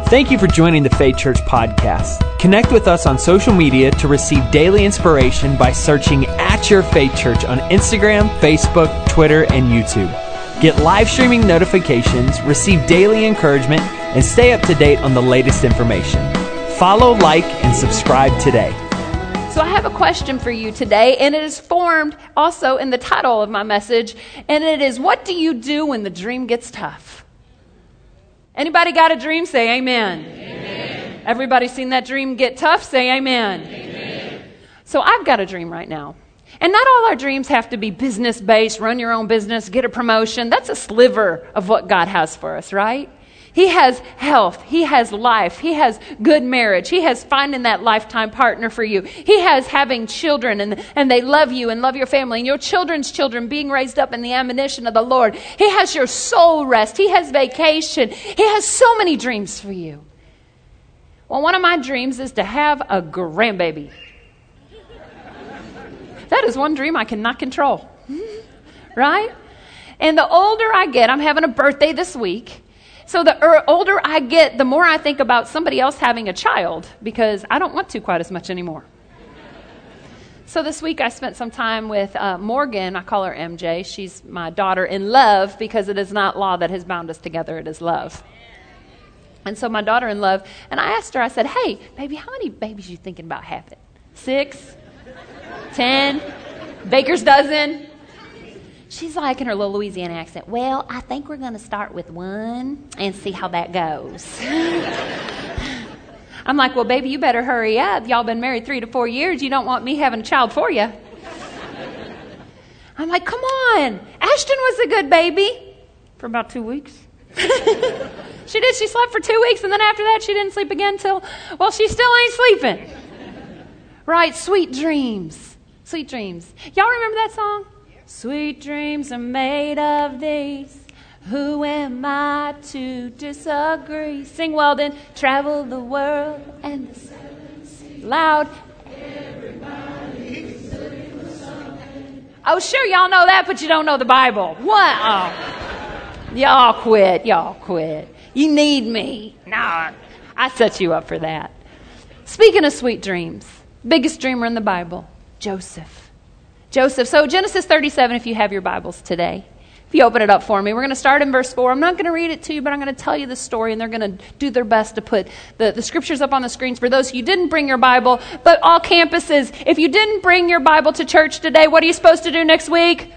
Thank you for joining the Faith Church podcast. Connect with us on social media to receive daily inspiration by searching at Your Faith Church on Instagram, Facebook, Twitter, and YouTube. Get live streaming notifications, receive daily encouragement, and stay up to date on the latest information. Follow, like, and subscribe today. So I have a question for you today, and it is formed also in the title of my message, and it is, what do you do when the dream gets tough? Anybody got a dream? Say amen. Amen. Everybody seen that dream get tough? Say amen. Amen. So I've got a dream right now. And not all our dreams have to be business-based, run your own business, get a promotion. That's a sliver of what God has for us, right? He has health. He has life. He has good marriage. He has finding that lifetime partner for you. He has having children and they love you and love your family and your children's children being raised up in the admonition of the Lord. He has your soul rest. He has vacation. He has so many dreams for you. Well, one of my dreams is to have a grandbaby. That is one dream I cannot control. Right? And the older I get, I'm having a birthday this week. So the older I get, the more I think about somebody else having a child because I don't want to quite as much anymore. So this week I spent some time with Morgan. I call her MJ. She's my daughter in love because it is not law that has bound us together. It is love. And so my daughter in love, and I asked her, I said, hey, baby, how many babies are you thinking about having? 6? 10? Baker's dozen? She's like in her little Louisiana accent, well, I think we're going to start with 1 and see how that goes. I'm like, well, baby, you better hurry up. Y'all been married 3 to 4 years. You don't want me having a child for you. I'm like, come on. Ashton was a good baby for about 2 weeks. She did. She slept for 2 weeks, and then after that, she didn't sleep again till, well, she still ain't sleeping. Right, sweet dreams. Sweet dreams. Y'all remember that song? Sweet dreams are made of these. Who am I to disagree? Sing Weldon. Travel the world and the seven seas. Loud. Everybody's looking for something. Oh, sure, y'all know that, but you don't know the Bible. What? Oh. Y'all quit. Y'all quit. You need me. No, I set you up for that. Speaking of sweet dreams, biggest dreamer in the Bible, Joseph. So Genesis 37, if you have your Bibles today. If you open it up for me, we're going to start in verse 4. I'm not going to read it to you, but I'm going to tell you the story, and they're going to do their best to put the scriptures up on the screens for those who didn't bring your Bible. But all campuses, if you didn't bring your Bible to church today, what are you supposed to do next week?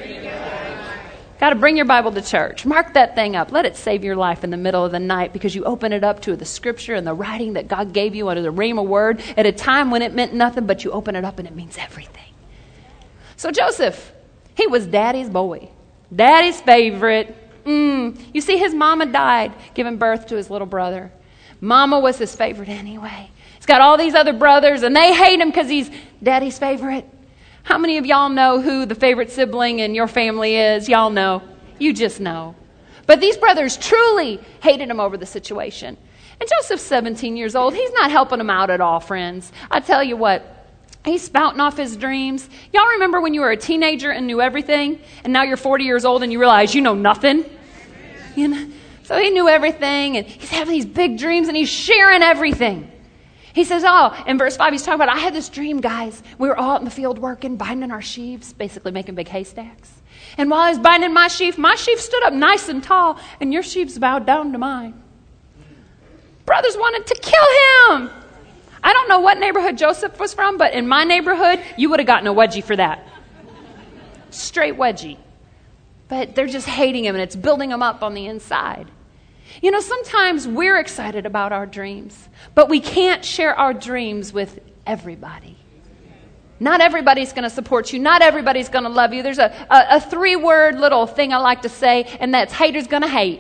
Got to bring your Bible to church. Mark that thing up. Let it save your life in the middle of the night because you open it up to the scripture and the writing that God gave you under the Rhema word at a time when it meant nothing, but you open it up and it means everything. So Joseph, he was daddy's boy, daddy's favorite. You see, his mama died giving birth to his little brother. Mama was his favorite anyway. He's got all these other brothers, and they hate him because he's daddy's favorite. How many of y'all know who the favorite sibling in your family is? Y'all know. You just know. But these brothers truly hated him over the situation. And Joseph's 17 years old. He's not helping them out at all, friends. I tell you what. He's spouting off his dreams. Y'all remember when you were a teenager and knew everything, and now you're 40 years old and you realize you know nothing? You know? So he knew everything, and he's having these big dreams, and he's sharing everything. He says, in verse 5, he's talking about, I had this dream, guys. We were all out in the field working, binding our sheaves, basically making big haystacks. And while I was binding my sheaf stood up nice and tall, and your sheaves bowed down to mine. Brothers wanted to kill him. I don't know what neighborhood Joseph was from, but in my neighborhood, you would have gotten a wedgie for that. Straight wedgie. But they're just hating him, and it's building him up on the inside. You know, sometimes we're excited about our dreams, but we can't share our dreams with everybody. Not everybody's going to support you. Not everybody's going to love you. There's a 3-word little thing I like to say, and that's haters going to hate.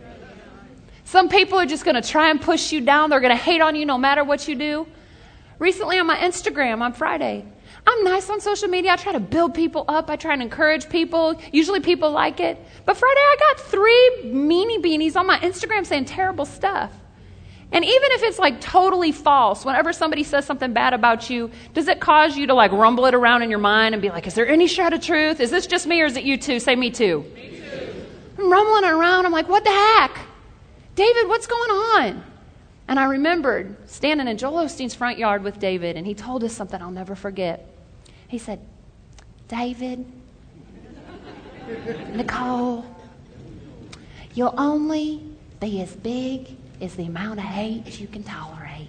Some people are just going to try and push you down. They're going to hate on you no matter what you do. Recently on my Instagram on Friday, I'm nice on social media. I try to build people up. I try and encourage people. Usually people like it. But Friday I got 3 meanie beanies on my Instagram saying terrible stuff. And even if it's like totally false, whenever somebody says something bad about you, does it cause you to like rumble it around in your mind and be like, is there any shred of truth? Is this just me or is it you too? Say me too. Me too. I'm rumbling it around. I'm like, what the heck? David, what's going on? And I remembered standing in Joel Osteen's front yard with David, and he told us something I'll never forget. He said, David, Nicole, you'll only be as big as the amount of hate you can tolerate.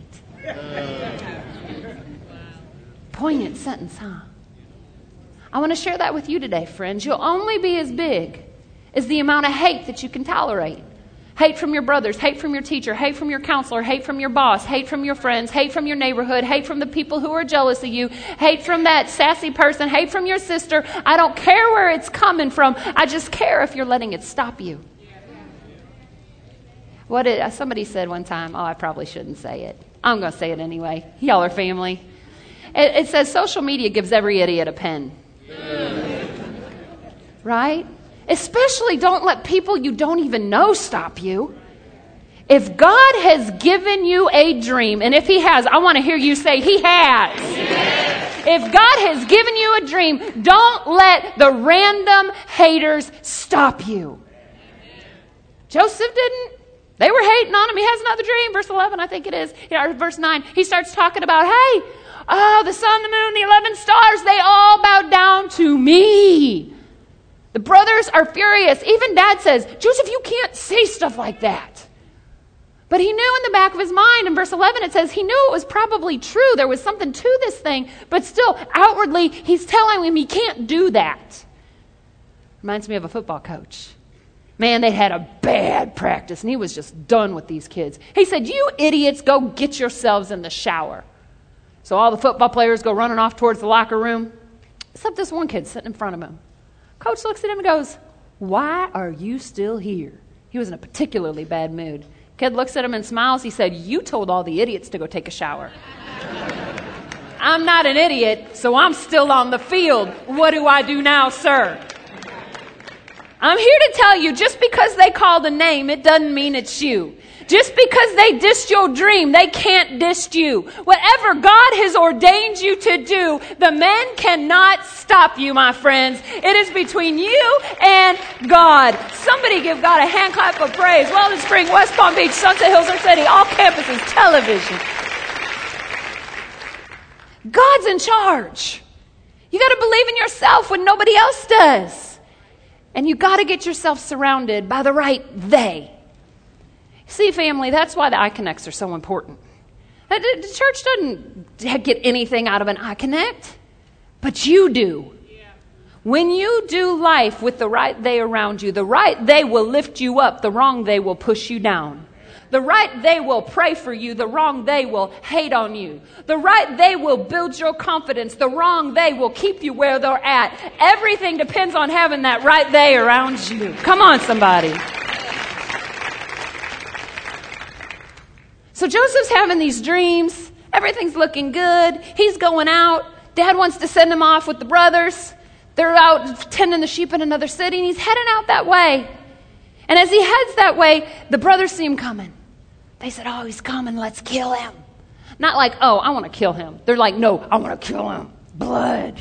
Poignant sentence, huh? I want to share that with you today, friends. You'll only be as big as the amount of hate that you can tolerate. Hate from your brothers, hate from your teacher, hate from your counselor, hate from your boss, hate from your friends, hate from your neighborhood, hate from the people who are jealous of you, hate from that sassy person, hate from your sister. I don't care where it's coming from. I just care if you're letting it stop you. Somebody said one time, I probably shouldn't say it. I'm going to say it anyway. Y'all are family. It says social media gives every idiot a pen. Right? Especially don't let people you don't even know stop you. If God has given you a dream, and if He has, I want to hear you say He has. Yes. If God has given you a dream, don't let the random haters stop you. Joseph didn't. They were hating on him. He has another dream. Verse 11, I think it is. Verse 9, he starts talking about, the sun, the moon, the 11 stars, they all bowed down to me. The brothers are furious. Even Dad says, Joseph, you can't say stuff like that. But he knew in the back of his mind, in verse 11, it says he knew it was probably true. There was something to this thing, but still, outwardly, he's telling him he can't do that. Reminds me of a football coach. Man, they had a bad practice, and he was just done with these kids. He said, you idiots, go get yourselves in the shower. So all the football players go running off towards the locker room, except this one kid sitting in front of him. Coach looks at him and goes, why are you still here? He was in a particularly bad mood. Kid looks at him and smiles. He said, you told all the idiots to go take a shower. I'm not an idiot, so I'm still on the field. What do I do now, sir? I'm here to tell you, just because they called a name, it doesn't mean it's you. Just because they dissed your dream, they can't diss you. Whatever God has ordained you to do, the men cannot stop you, my friends. It is between you and God. Somebody give God a hand clap of praise. Weldon Spring, West Palm Beach, Sunset Hills, or City, all campuses, television. God's in charge. You got to believe in yourself when nobody else does. And you got to get yourself surrounded by the right they. See, family, that's why the iConnects are so important. The church doesn't get anything out of an iConnect, but you do. When you do life with the right they around you, the right they will lift you up, the wrong they will push you down. The right they will pray for you, the wrong they will hate on you. The right they will build your confidence, the wrong they will keep you where they're at. Everything depends on having that right they around you. Come on, somebody. So Joseph's having these dreams. Everything's looking good. He's going out. Dad wants to send him off with the brothers. They're out tending the sheep in another city, and he's heading out that way. And as he heads that way, the brothers see him coming. They said, he's coming. Let's kill him. Not like, I want to kill him. They're like, no, I want to kill him. Blood.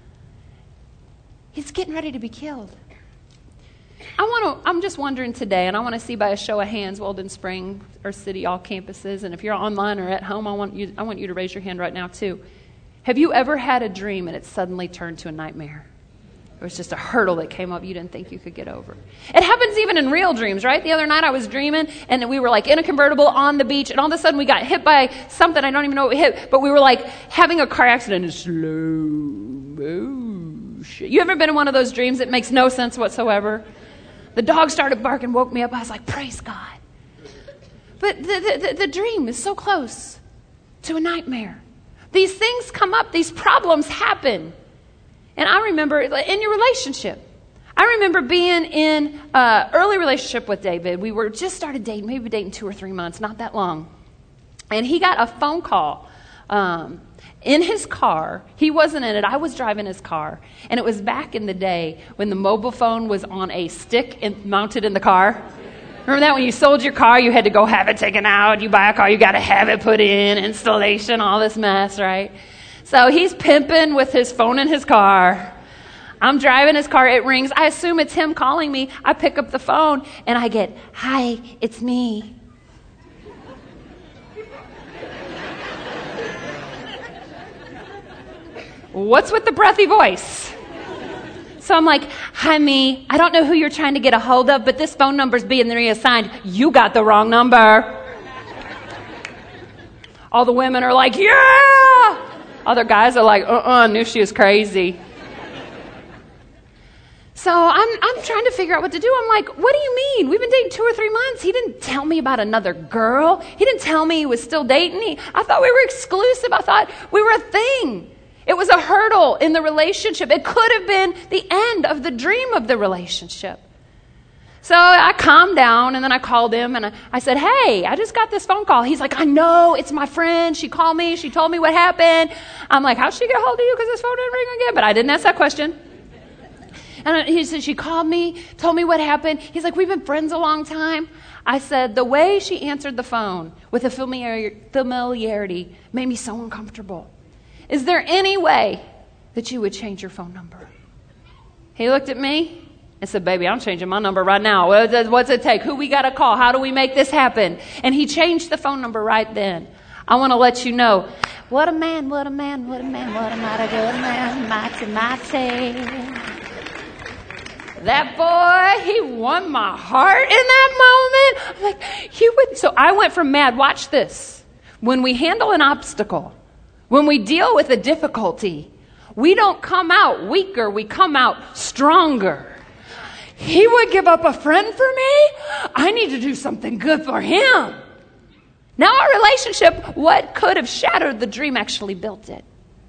He's getting ready to be killed. I'm just wondering today, and I want to see by a show of hands, Weldon Spring or City, all campuses, and if you're online or at home, I want you to raise your hand right now too. Have you ever had a dream and it suddenly turned to a nightmare? It was just a hurdle that came up you didn't think you could get over. It happens even in real dreams, right? The other night I was dreaming, and we were like in a convertible on the beach, and all of a sudden we got hit by something. I don't even know what we hit, but we were like having a car accident in slow motion. You ever been in one of those dreams that makes no sense whatsoever? The dog started barking, woke me up. I was like, praise God. But the dream is so close to a nightmare. These things come up. These problems happen. And I remember in your relationship, I remember being in an early relationship with David. We were just started dating, maybe dating 2 or 3 months, not that long. And he got a phone call in his car. He wasn't in it. I was driving his car. And it was back in the day when the mobile phone was on a stick mounted in the car. Remember that when you sold your car, you had to go have it taken out. You buy a car, you got to have it put in, installation, all this mess, right? So he's pimping with his phone in his car. I'm driving his car. It rings. I assume it's him calling me. I pick up the phone and I get, hi, it's me. what's with the breathy voice? So I'm like, hi, me. I don't know who you're trying to get a hold of, but this phone number's being reassigned. You got the wrong number. All the women are like, yeah. Other guys are like, I knew she was crazy. So I'm trying to figure out what to do. I'm like, what do you mean? We've been dating 2 or 3 months. He didn't tell me about another girl. He didn't tell me he was still dating me. I thought we were exclusive. I thought we were a thing. It was a hurdle in the relationship. It could have been the end of the dream of the relationship. So I calmed down, and then I called him, and I said, hey, I just got this phone call. He's like, I know, it's my friend. She called me. She told me what happened. I'm like, how'd she get a hold of you? Because this phone didn't ring again. But I didn't ask that question. And he said, she called me, told me what happened. He's like, we've been friends a long time. I said, the way she answered the phone with a familiarity made me so uncomfortable. Is there any way that you would change your phone number? He looked at me and said, baby, I'm changing my number right now. What's it take? Who we got to call? How do we make this happen? And he changed the phone number right then. I want to let you know, what a man, what a man, what a man, what a mighty good man, mighty, mighty. That boy, he won my heart in that moment. I'm like, you would. So I went from mad. Watch this. When we handle an obstacle, when we deal with a difficulty, we don't come out weaker. We come out stronger. He would give up a friend for me. I need to do something good for him. Now our relationship, what could have shattered the dream actually built it.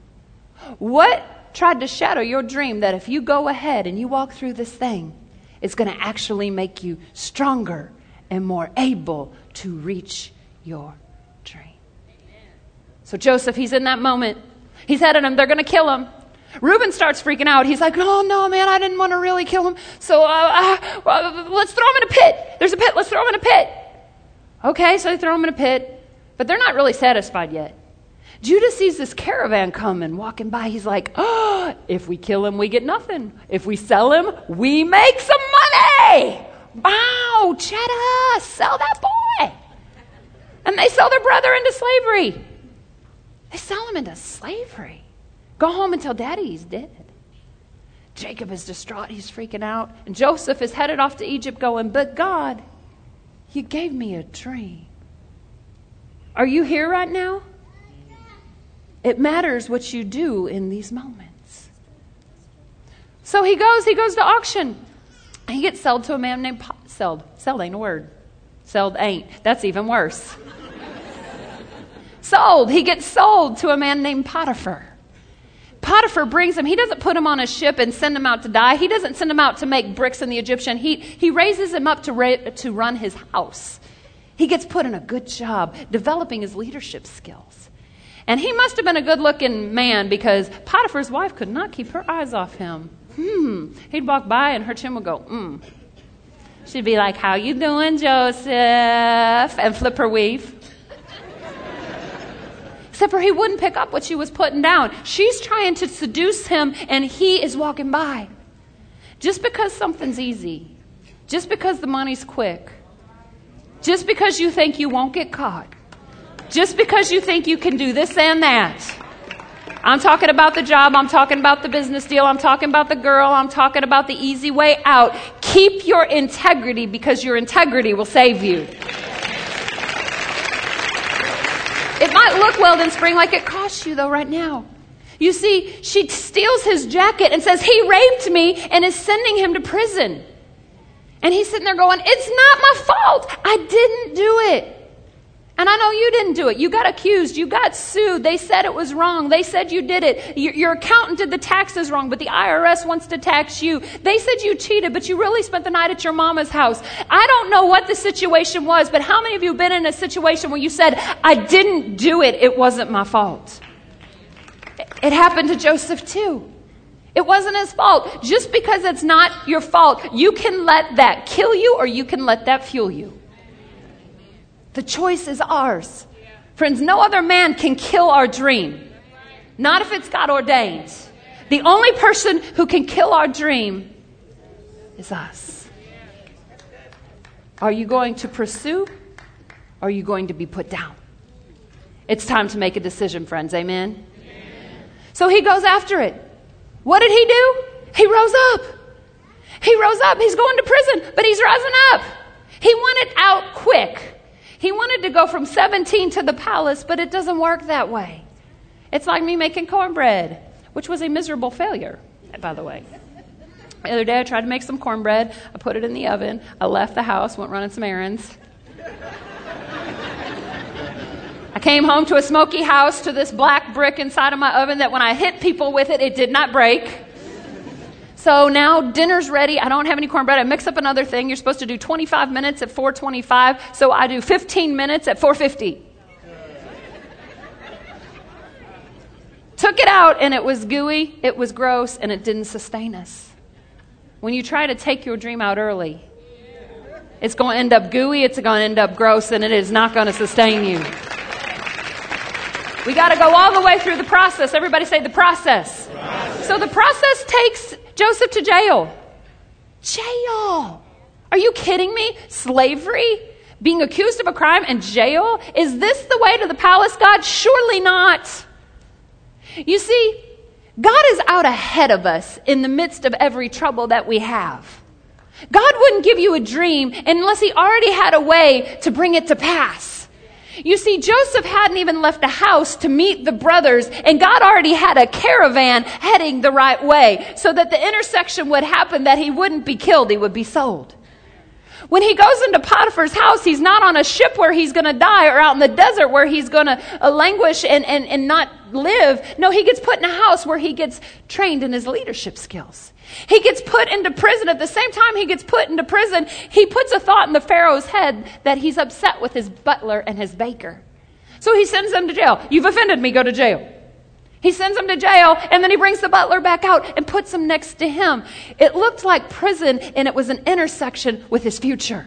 What tried to shatter your dream that if you go ahead and you walk through this thing, it's going to actually make you stronger and more able to reach your dream. So Joseph, he's in that moment. He's headed him. They're going to kill him. Reuben starts freaking out. He's like, oh, no, man, I didn't want to really kill him. So let's throw him in a pit. There's a pit. Let's throw him in a pit. Okay, so they throw him in a pit. But they're not really satisfied yet. Judah sees this caravan coming, walking by. He's like, oh, if we kill him, we get nothing. If we sell him, we make some money. Wow, cheddar, sell that boy. And they sell their brother into slavery. They sell him into slavery. Go home and tell daddy he's dead. Jacob is distraught. He's freaking out. And Joseph is headed off to Egypt going, but God, you gave me a dream. Are you here right now? It matters what you do in these moments. So he goes to auction. He gets sold to a man named Sold ain't a word. Sold ain't. That's even worse. Sold. He gets sold to a man named Potiphar. Potiphar brings him. He doesn't put him on a ship and send him out to die. He doesn't send him out to make bricks in the Egyptian. He raises him up to run his house. He gets put in a good job developing his leadership skills. And he must have been a good-looking man because Potiphar's wife could not keep her eyes off him. He'd walk by and her chin would go, She'd be like, how you doing, Joseph? And flip her weave. Except for he wouldn't pick up what she was putting down. She's trying to seduce him and he is walking by. Just because something's easy, just because the money's quick, just because you think you won't get caught, just because you think you can do this and that. I'm talking about the job. I'm talking about the business deal. I'm talking about the girl. I'm talking about the easy way out. Keep your integrity because your integrity will save you. It might look well in spring like it costs you though right now. You see, she steals his jacket and says, he raped me and is sending him to prison. And he's sitting there going, it's not my fault. I didn't do it. And I know you didn't do it. You got accused. You got sued. They said it was wrong. They said you did it. Your accountant did the taxes wrong, but the IRS wants to tax you. They said you cheated, but you really spent the night at your mama's house. I don't know what the situation was, but how many of you have been in a situation where you said, I didn't do it. It wasn't my fault. It happened to Joseph too. It wasn't his fault. Just because it's not your fault, you can let that kill you or you can let that fuel you. The choice is ours. Friends, no other man can kill our dream. Not if it's God ordained. The only person who can kill our dream is us. Are you going to pursue or are you going to be put down? It's time to make a decision, friends. Amen? So he goes after it. What did he do? He rose up. He rose up. He's going to prison, but he's rising up. He wanted out quick. He wanted to go from 17 to the palace, but it doesn't work that way. It's like me making cornbread, which was a miserable failure, by the way. The other day I tried to make some cornbread. I put it in the oven. I left the house, went running some errands. I came home to a smoky house, to this black brick inside of my oven that when I hit people with it, it did not break. So now dinner's ready. I don't have any cornbread. I mix up another thing. You're supposed to do 25 minutes at 4:25, so I do 15 minutes at 4:50. Took it out, and it was gooey, it was gross, and it didn't sustain us. When you try to take your dream out early, it's going to end up gooey, it's going to end up gross, and it is not going to sustain you. We got to go all the way through the process. Everybody say the process. So the process takes Joseph to jail. Jail. Are you kidding me? Slavery? Being accused of a crime and jail? Is this the way to the palace, God? Surely not. You see, God is out ahead of us in the midst of every trouble that we have. God wouldn't give you a dream unless he already had a way to bring it to pass. You see, Joseph hadn't even left the house to meet the brothers, and God already had a caravan heading the right way so that the intersection would happen, that he wouldn't be killed, he would be sold. When he goes into Potiphar's house, he's not on a ship where he's going to die or out in the desert where he's going to languish and not live. No, he gets put in a house where he gets trained in his leadership skills. He gets put into prison. At the same time he gets put into prison, he puts a thought in the Pharaoh's head that he's upset with his butler and his baker. So he sends them to jail. You've offended me, go to jail. He sends him to jail, and then he brings the butler back out and puts him next to him. It looked like prison, and it was an intersection with his future.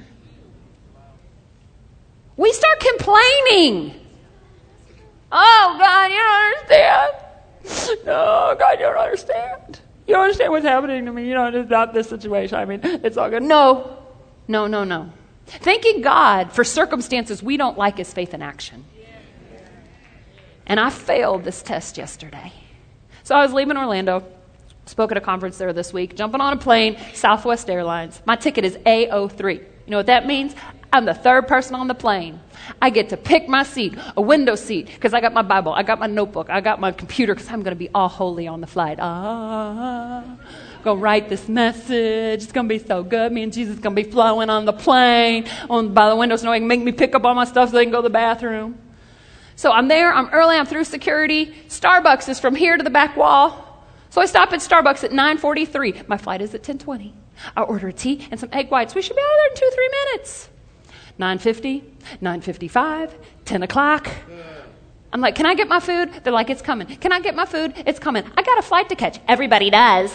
We start complaining. Oh, God, you don't understand. No, God, you don't understand. You don't understand what's happening to me. You know, it's not this situation. I mean, it's all good. No. Thanking God for circumstances we don't like is faith in action. And I failed this test yesterday. So I was leaving Orlando, spoke at a conference there this week, jumping on a plane, Southwest Airlines. My ticket is A03. You know what that means? I'm the third person on the plane. I get to pick my seat, a window seat, because I got my Bible, I got my notebook, I got my computer, because I'm going to be all holy on the flight. Going to write this message. It's going to be so good. Me and Jesus going to be flowing on the plane, by the window, so they can make me pick up all my stuff so they can go to the bathroom. So I'm there, I'm early, I'm through security. Starbucks is from here to the back wall. So I stop at Starbucks at 9:43. My flight is at 10:20. I order a tea and some egg whites. We should be out of there in 2-3 minutes. 9:50, 9:55, 10 o'clock. I'm like, can I get my food? They're like, it's coming. Can I get my food? It's coming. I got a flight to catch. Everybody does.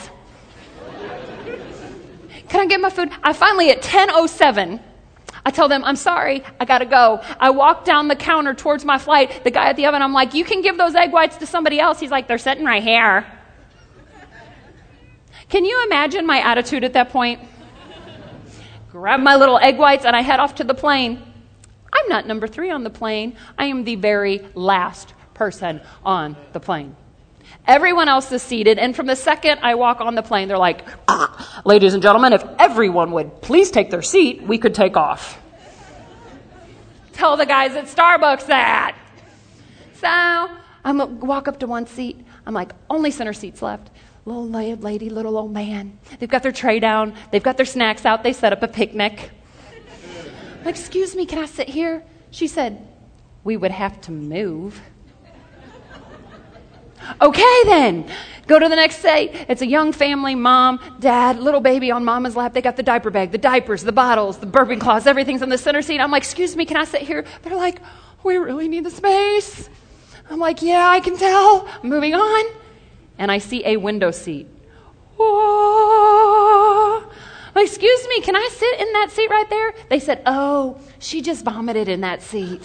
Can I get my food? I finally, at 10:07, I tell them, I'm sorry, I got to go. I walk down the counter towards my flight. The guy at the oven, I'm like, you can give those egg whites to somebody else. He's like, they're sitting right here. Can you imagine my attitude at that point? Grab my little egg whites and I head off to the plane. I'm not number 3 on the plane. I am the very last person on the plane. Everyone else is seated, and from the second I walk on the plane, they're like, ladies and gentlemen, if everyone would please take their seat, we could take off. Tell the guys at Starbucks that. So I'm going to walk up to one seat. I'm like, only center seats left. Little lady, little old man. They've got their tray down. They've got their snacks out. They set up a picnic. I'm like, excuse me, can I sit here? She said, we would have to move. Okay, then. Go to the next seat. It's a young family, mom, dad, little baby on mama's lap. They got the diaper bag, the diapers, the bottles, the burping cloths, everything's in the center seat. I'm like, excuse me, can I sit here? They're like, we really need the space. I'm like, yeah, I can tell. Moving on. And I see a window seat. Whoa. I'm like, excuse me, can I sit in that seat right there? They said, oh, she just vomited in that seat.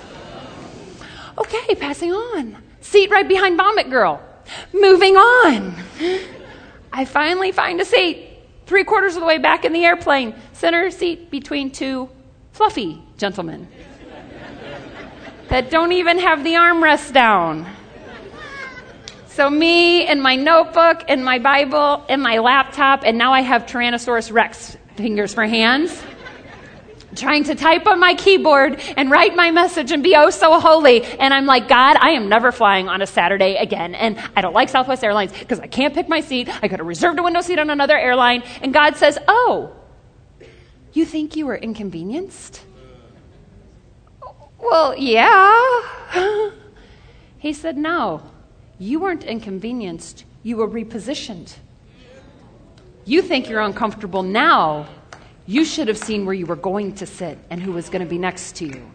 Okay, passing on. Seat right behind Vomit Girl. Moving on. I finally find a seat 3/4 of the way back in the airplane. Center seat between 2 fluffy gentlemen that don't even have the armrest down. So me and my notebook and my Bible and my laptop, and now I have Tyrannosaurus Rex fingers for hands, trying to type on my keyboard and write my message and be oh so holy. And I'm like, God, I am never flying on a Saturday again. And I don't like Southwest Airlines because I can't pick my seat. I could have reserved a window seat on another airline. And God says, oh, you think you were inconvenienced? Well, yeah. He said, no, you weren't inconvenienced. You were repositioned. You think you're uncomfortable now. You should have seen where you were going to sit and who was going to be next to you.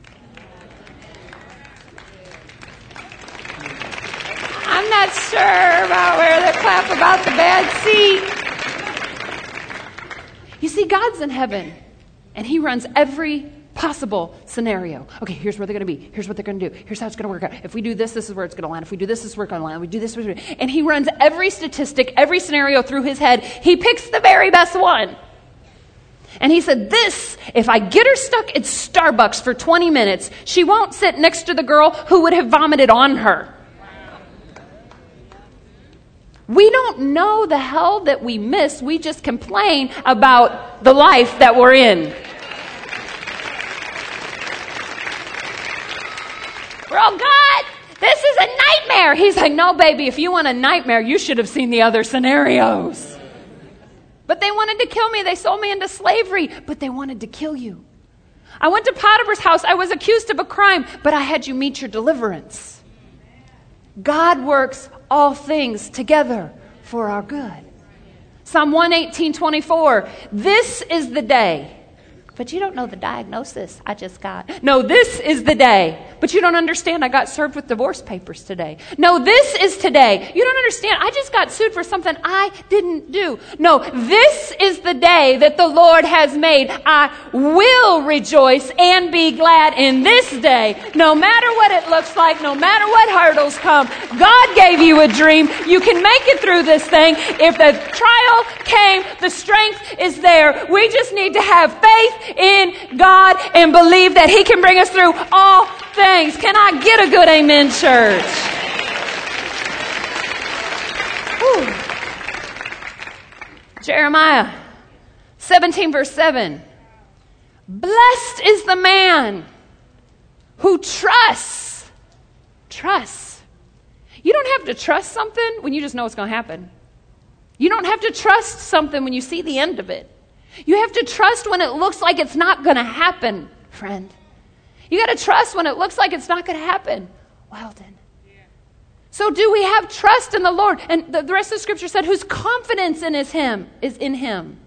I'm not sure about where they clap about the bad seat. You see, God's in heaven, and he runs every possible scenario. Okay, here's where they're going to be. Here's what they're going to do. Here's how it's going to work out. If we do this, this is where it's going to land. If we do this, this is where it's going to land. We do this, and he runs every statistic, every scenario through his head. He picks the very best one. And he said, this, if I get her stuck at Starbucks for 20 minutes, she won't sit next to the girl who would have vomited on her. We don't know the hell that we miss. We just complain about the life that we're in. Oh, God, this is a nightmare. He's like, no, baby, if you want a nightmare, you should have seen the other scenarios. But they wanted to kill me. They sold me into slavery, but they wanted to kill you. I went to Potiphar's house. I was accused of a crime, but I had you meet your deliverance. God works all things together for our good. Psalm 118:24. This is the day. But you don't know the diagnosis I just got. No, this is the day. But you don't understand. I got served with divorce papers today. No, this is today. You don't understand. I just got sued for something I didn't do. No, this is the day that the Lord has made. I will rejoice and be glad in this day. No matter what it looks like, no matter what hurdles come, God gave you a dream. You can make it through this thing. If the trial came, the strength is there. We just need to have faith in God and believe that he can bring us through all things. Can I get a good amen, church? Whew. Jeremiah 17 verse 7. Blessed is the man who trusts. Trusts. You don't have to trust something when you just know it's going to happen. You don't have to trust something when you see the end of it. You have to trust when it looks like it's not going to happen, friend. You got to trust when it looks like it's not going to happen. Weldon. So do we have trust in the Lord? And the rest of the scripture said, whose confidence is in him.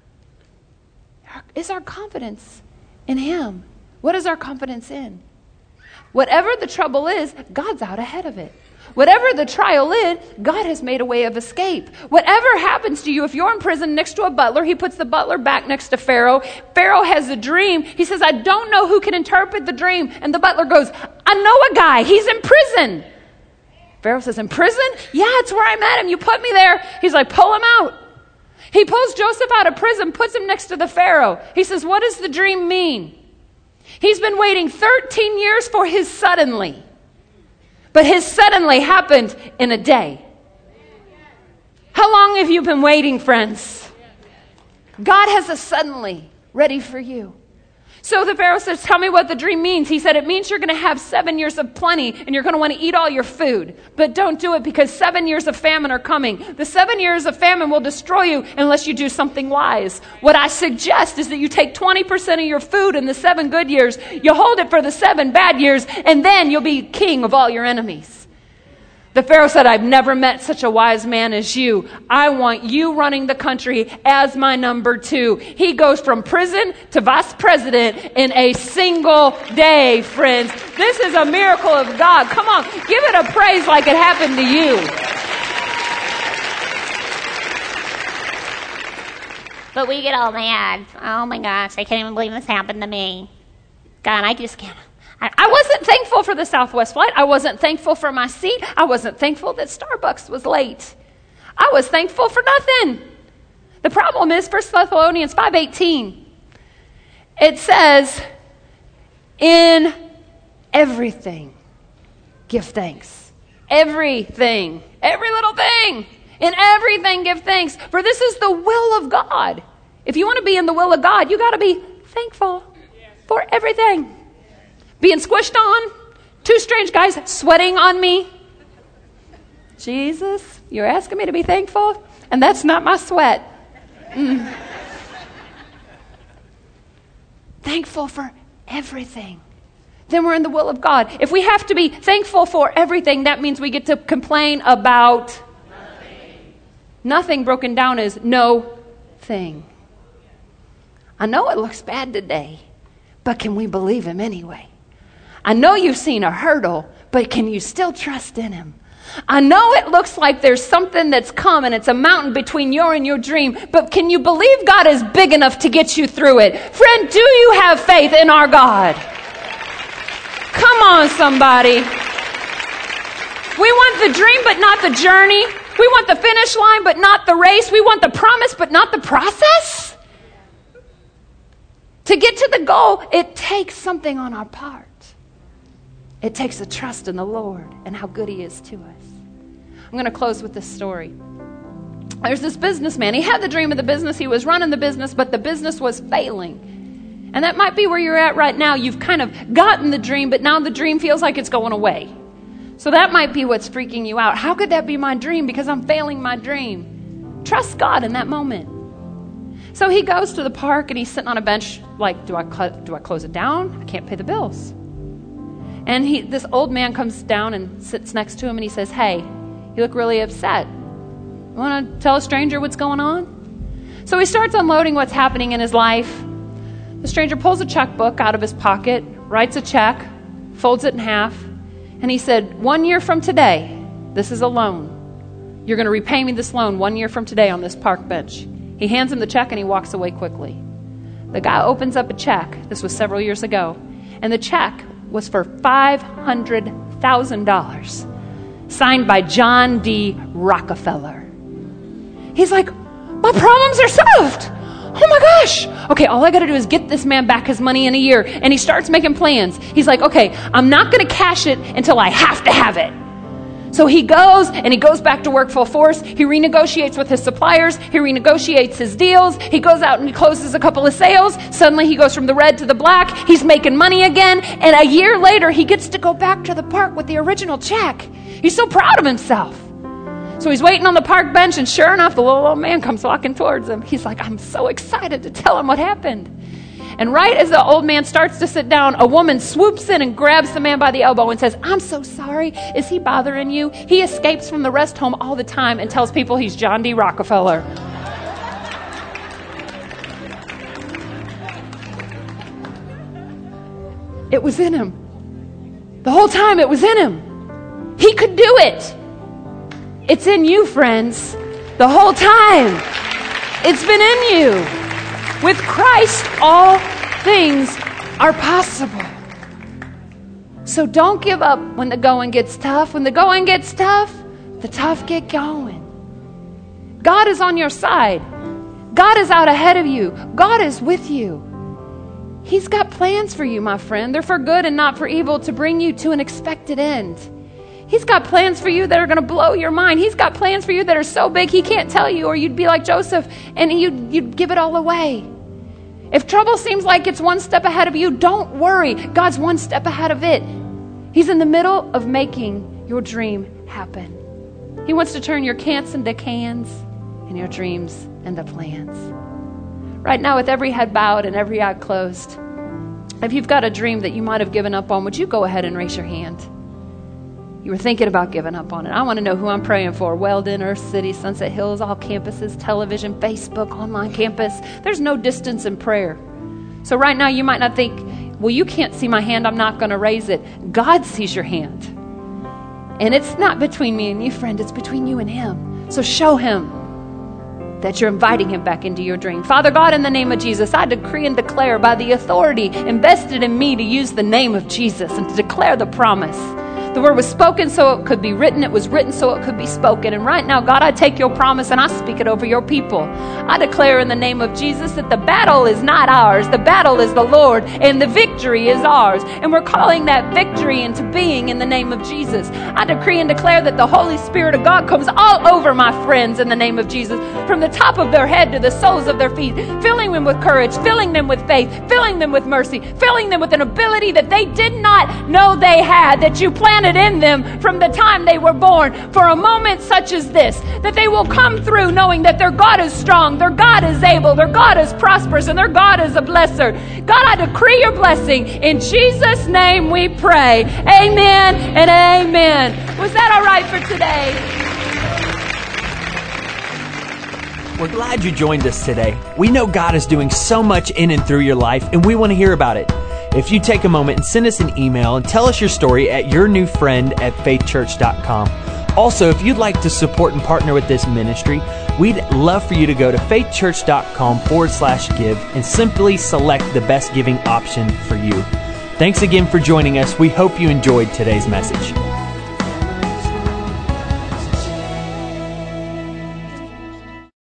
Is our confidence in him? What is our confidence in? Whatever the trouble is, God's out ahead of it. Whatever the trial is, God has made a way of escape. Whatever happens to you, if you're in prison next to a butler, he puts the butler back next to Pharaoh. Pharaoh has a dream. He says, I don't know who can interpret the dream. And the butler goes, I know a guy. He's in prison. Pharaoh says, in prison? Yeah, it's where I met him. You put me there. He's like, pull him out. He pulls Joseph out of prison, puts him next to the Pharaoh. He says, what does the dream mean? He's been waiting 13 years for his suddenly. But his suddenly happened in a day. How long have you been waiting, friends? God has a suddenly ready for you. So the Pharaoh says, tell me what the dream means. He said, it means you're going to have 7 years of plenty and you're going to want to eat all your food. But don't do it because 7 years of famine are coming. The 7 years of famine will destroy you unless you do something wise. What I suggest is that you take 20% of your food in the 7 good years, you hold it for the 7 bad years, and then you'll be king of all your enemies. The Pharaoh said, I've never met such a wise man as you. I want you running the country as my number 2. He goes from prison to vice president in a single day, friends. This is a miracle of God. Come on, give it a praise like it happened to you. But we get all mad. Oh my gosh, I can't even believe this happened to me. God, I just can't. I wasn't thankful for the Southwest flight. I wasn't thankful for my seat. I wasn't thankful that Starbucks was late. I was thankful for nothing. The problem is 1 Thessalonians 5:18. It says, in everything, give thanks. everything, every little thing. In everything give thanks, for this is the will of God. If you want to be in the will of God, you got to be thankful for everything. Being squished on, 2 strange guys sweating on me. Jesus, you're asking me to be thankful? And that's not my sweat. Thankful for everything. Then we're in the will of God. If we have to be thankful for everything, that means we get to complain about nothing. Broken down is no thing. I know it looks bad today, but can we believe him anyway? I know you've seen a hurdle, but can you still trust in him? I know it looks like there's something that's come and it's a mountain between you and your dream, but can you believe God is big enough to get you through it? Friend, do you have faith in our God? Come on, somebody. We want the dream, but not the journey. We want the finish line, but not the race. We want the promise, but not the process. To get to the goal, it takes something on our part. It takes a trust in the Lord and how good he is to us. I'm going to close with this story. There's this businessman. He had the dream of the business. He was running the business, but the business was failing. And that might be where you're at right now. You've kind of gotten the dream, but now the dream feels like it's going away. So that might be what's freaking you out. How could that be my dream? Because I'm failing my dream. Trust God in that moment. So he goes to the park and he's sitting on a bench like, do I close it down? I can't pay the bills. And this old man comes down and sits next to him and he says, hey, you look really upset. You want to tell a stranger what's going on? So he starts unloading what's happening in his life. The stranger pulls a checkbook out of his pocket, writes a check, folds it in half, and he said, 1 year from today, this is a loan. You're going to repay me this loan 1 year from today on this park bench. He hands him the check and he walks away quickly. The guy opens up a check. This was several years ago. And the check was for $500,000, signed by John D. Rockefeller. He's like, my problems are solved. Oh my gosh. Okay, all I got to do is get this man back his money in a year. And he starts making plans. He's like, okay, I'm not going to cash it until I have to have it. So he goes back to work full force. He renegotiates with his suppliers. He renegotiates his deals. He goes out and he closes a couple of sales. Suddenly he goes from the red to the black. He's making money again. And a year later, he gets to go back to the park with the original check. He's so proud of himself. So he's waiting on the park bench, and sure enough, the little old man comes walking towards him. He's like, I'm so excited to tell him what happened. And right as the old man starts to sit down, a woman swoops in and grabs the man by the elbow and says, I'm so sorry. Is he bothering you? He escapes from the rest home all the time and tells people he's John D. Rockefeller. It was in him. The whole time it was in him. He could do it. It's in you, friends. The whole time. It's been in you. With Christ, all things are possible. So don't give up when the going gets tough. When the going gets tough, the tough get going. God is on your side. God is out ahead of you. God is with you. He's got plans for you, my friend. They're for good and not for evil, to bring you to an expected end. He's got plans for you that are going to blow your mind. He's got plans for you that are so big he can't tell you, or you'd be like Joseph and you'd give it all away. If trouble seems like it's one step ahead of you, don't worry. God's one step ahead of it. He's in the middle of making your dream happen. He wants to turn your can'ts into cans and your dreams into plans. Right now, with every head bowed and every eye closed, if you've got a dream that you might have given up on, would you go ahead and raise your hand? You were thinking about giving up on it. I want to know who I'm praying for. Weldon, Earth City, Sunset Hills, all campuses, television, Facebook, online campus. There's no distance in prayer. So right now you might not think, well, you can't see my hand, I'm not going to raise it. God sees your hand. And it's not between me and you, friend. It's between you and him. So show him that you're inviting him back into your dream. Father God, in the name of Jesus, I decree and declare by the authority invested in me to use the name of Jesus and to declare the promise The word was spoken so it could be written. It was written so it could be spoken. And right now, God, I take your promise and I speak it over your people. I declare in the name of Jesus that the battle is not ours. The battle is the Lord, and the victory is ours. And we're calling that victory into being in the name of Jesus. I decree and declare that the Holy Spirit of God comes all over my friends in the name of Jesus, from the top of their head to the soles of their feet, filling them with courage, filling them with faith, filling them with mercy, filling them with an ability that they did not know they had, that you planted in them from the time they were born for a moment such as this, that they will come through knowing that their God is strong, their God is able, their God is prosperous, and their God is a blesser. God, I decree your blessing. In Jesus' name we pray. Amen and amen. Was that all right for today? We're glad you joined us today. We know God is doing so much in and through your life, and we want to hear about it. If you take a moment and send us an email and tell us your story at yournewfriend@faithchurch.com. Also, if you'd like to support and partner with this ministry, we'd love for you to go to faithchurch.com/give and simply select the best giving option for you. Thanks again for joining us. We hope you enjoyed today's message.